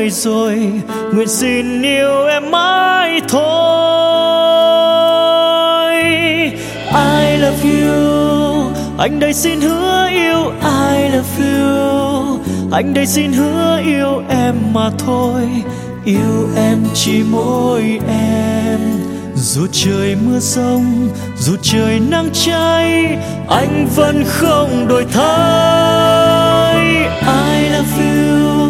người rồi, nguyện xin yêu em mãi thôi. I love you, anh đây xin hứa yêu. I love you, anh đây xin hứa yêu em mà thôi. Yêu em chỉ mỗi em. Dù trời mưa rông, dù trời nắng cháy, anh vẫn không đổi thay. I love you,